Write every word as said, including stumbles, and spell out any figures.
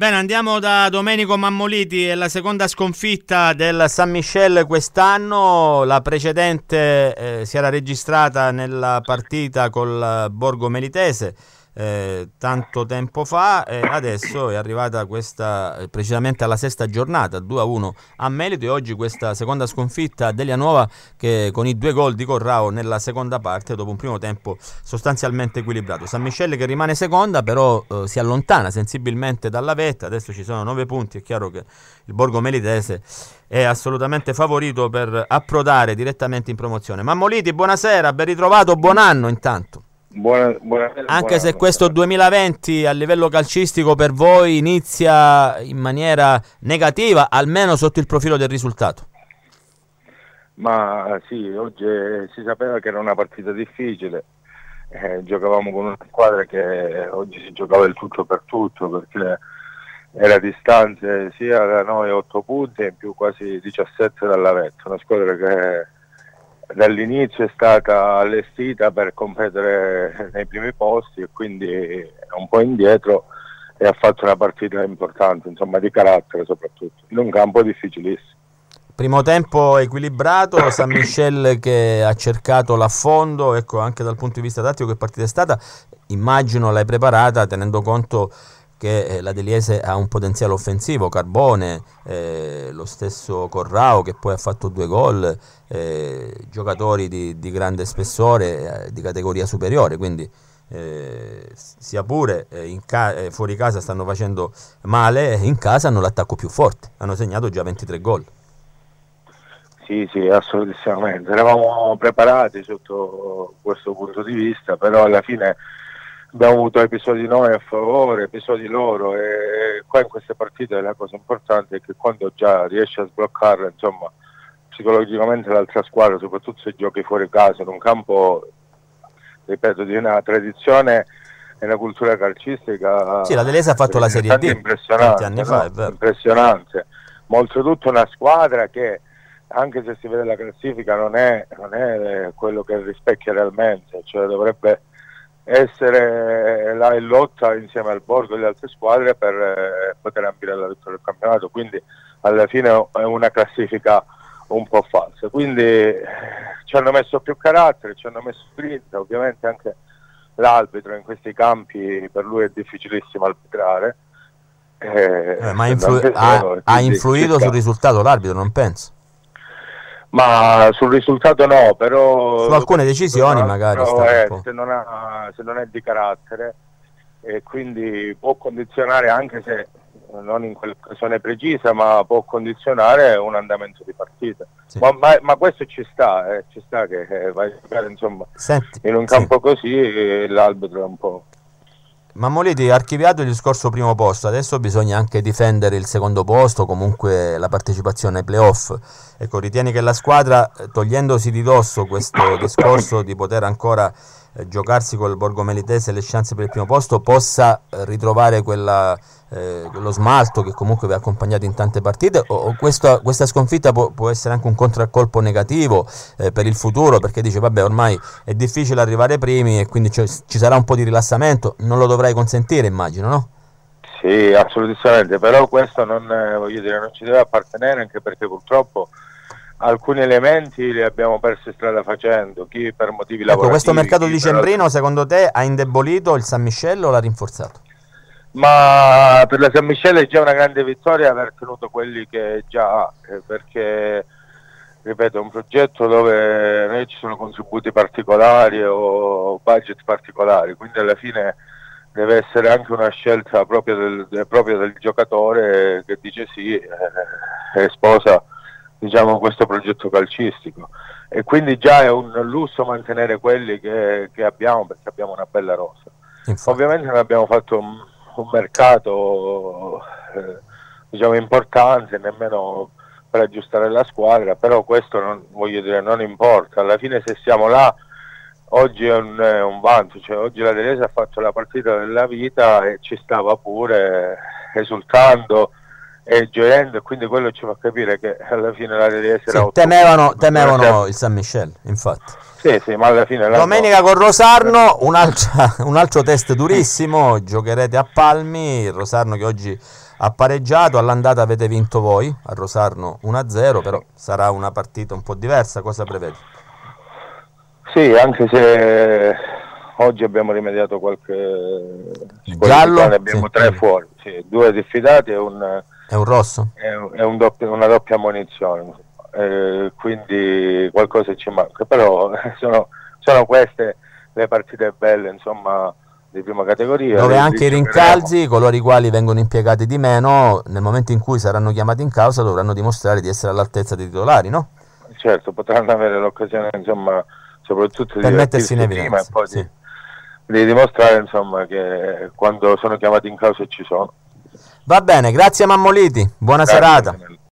Bene, andiamo da Domenico Mammoliti. È la seconda sconfitta del San Michele quest'anno. La precedente eh, si era registrata nella partita col Borgo Melitese eh, tanto tempo fa, e adesso è arrivata questa eh, precisamente alla sesta giornata, due a uno a Melito, e oggi questa seconda sconfitta dell'Ianuova, che con i due gol di Corrao nella seconda parte, dopo un primo tempo sostanzialmente equilibrato. San Michele che rimane seconda, però eh, si allontana sensibilmente dalla vetta. Adesso ci sono nove punti. È chiaro che il Borgo Melitese è assolutamente favorito per approdare direttamente in promozione. Mammoliti, buonasera, ben ritrovato, buon anno intanto. Buona, buona, Anche buona, se questo duemilaventi a livello calcistico per voi inizia in maniera negativa, almeno sotto il profilo del risultato. Ma sì, oggi si sapeva che era una partita difficile, eh, giocavamo con una squadra che oggi si giocava il tutto per tutto, perché era a distanze sia da noi otto punti e in più quasi diciassette dalla vetta, una squadra che dall'inizio è stata allestita per competere nei primi posti e quindi è un po' indietro, e ha fatto una partita importante, insomma, di carattere soprattutto, in un campo difficilissimo. Primo tempo equilibrato, San Michele che ha cercato l'affondo. Ecco, anche dal punto di vista tattico che partita è stata? Immagino l'hai preparata tenendo conto che eh, la Deliese ha un potenziale offensivo, Carbone, eh, lo stesso Corrao che poi ha fatto due gol, eh, giocatori di, di grande spessore, eh, di categoria superiore, quindi eh, sia pure eh, in ca- eh, fuori casa stanno facendo male, in casa hanno l'attacco più forte, hanno segnato già ventitré gol. Sì, sì, assolutamente, eravamo preparati sotto questo punto di vista, però alla fine abbiamo avuto episodi noi a favore, episodi loro, e qua in queste partite la cosa importante è che quando già riesci a sbloccarle, insomma, psicologicamente l'altra squadra, soprattutto se giochi fuori casa, in un campo, ripeto, di una tradizione e una cultura calcistica. Sì, la Deliese ha fatto la Serie D impressionante, anni no? fa, è vero. Impressionante, ma oltretutto una squadra che, anche se si vede la classifica, non è, non è quello che rispecchia realmente, cioè dovrebbe essere là in lotta insieme al Borgo e alle altre squadre per eh, poter ambire alla vittoria del campionato, quindi alla fine è una classifica un po' falsa, quindi eh, ci hanno messo più carattere, ci hanno messo grinta, ovviamente anche l'arbitro in questi campi per lui è difficilissimo arbitrare, eh, eh, ma influ- ha, ha influito sul risultato l'arbitro, non penso? Ma sul risultato no, però su alcune decisioni magari però, è eh, se, non ha, se non è di carattere, e quindi può condizionare, anche se non in quell'occasione precisa, ma può condizionare un andamento di partita. Sì. Ma, ma, ma questo ci sta, eh, ci sta che eh, vai a giocare, insomma, Senti, in un campo sì. così eh, l'arbitro è un po'. Mammoliti, archiviato il discorso primo posto, adesso bisogna anche difendere il secondo posto, comunque la partecipazione ai playoff. Ecco, ritieni che la squadra, togliendosi di dosso questo discorso di poter ancora eh, giocarsi col Borgo Melitese le chance per il primo posto, possa eh, ritrovare quella, eh, quello smalto che comunque vi ha accompagnato in tante partite, o, o questa, questa sconfitta può, può essere anche un contraccolpo negativo eh, per il futuro, perché dice vabbè, ormai è difficile arrivare primi e quindi ci sarà un po' di rilassamento, non lo dovrai consentire, immagino, no? Sì, assolutamente, però questo non, eh, voglio dire, non ci deve appartenere, anche perché purtroppo alcuni elementi li abbiamo persi strada facendo, chi per motivi ecco, lavorativi. Questo mercato di dicembrino per... secondo te ha indebolito il San Michele o l'ha rinforzato? Ma per la San Michele è già una grande vittoria aver tenuto quelli che già ha, eh, perché ripeto è un progetto dove non ci sono contributi particolari o budget particolari, quindi alla fine deve essere anche una scelta propria del, propria del giocatore che dice sì eh, e sposa, diciamo, questo progetto calcistico, e quindi già è un lusso mantenere quelli che, che abbiamo, perché abbiamo una bella rosa. Infatti. Ovviamente non abbiamo fatto un, un mercato eh, diciamo importante nemmeno per aggiustare la squadra, però questo non, voglio dire, non importa, alla fine se siamo là oggi è un, è un vanto, cioè oggi la Deliese ha fatto la partita della vita e ci stava pure esultando e gioendo, e quindi quello ci fa capire che alla fine la Deliese sì, era temevano, temevano il San Michele, infatti. Sì, sì, ma alla fine domenica con Rosarno un altro, un altro test durissimo, giocherete a Palmi, il Rosarno che oggi ha pareggiato, all'andata avete vinto voi, a Rosarno uno a zero, però sarà una partita un po' diversa, cosa prevedi? Sì, anche se oggi abbiamo rimediato qualche giallo, ne abbiamo sì, tre sì. fuori, sì, due diffidati e un, è un rosso? È, un, è un doppio, una doppia ammonizione, eh, quindi qualcosa ci manca, però sono, sono queste le partite belle, insomma, di prima categoria, dove anche i rincalzi, coloro i quali vengono impiegati di meno, nel momento in cui saranno chiamati in causa dovranno dimostrare di essere all'altezza dei titolari, no? Certo, potranno avere l'occasione, insomma, soprattutto per di mettersi in evidenza prima e poi sì. di, di dimostrare, insomma, che quando sono chiamati in causa ci sono. Va bene, grazie Mammoliti, buona Grazie, serata.